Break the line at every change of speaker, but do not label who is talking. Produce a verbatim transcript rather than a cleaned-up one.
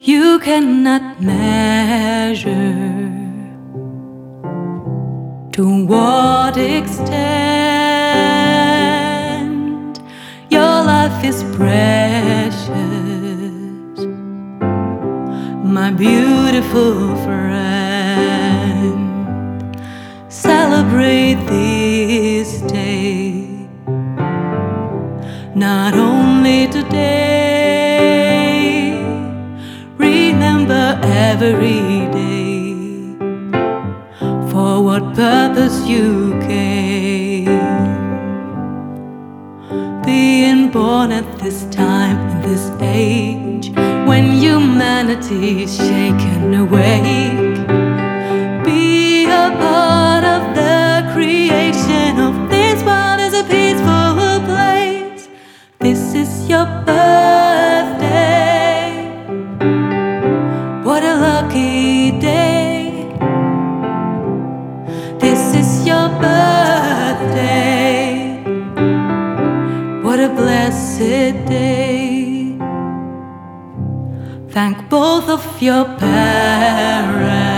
You cannot measure to what extent your life is precious, my beautiful friend. Celebrate this day, not only today, remember every day for what purpose you came. Being born at this time, in this age, when humanity is shaken awake, be a part of the creation of this world as a peaceful place. This is your birthday. What a lucky day. This is your birthday. What a blessed day. Thank both of your parents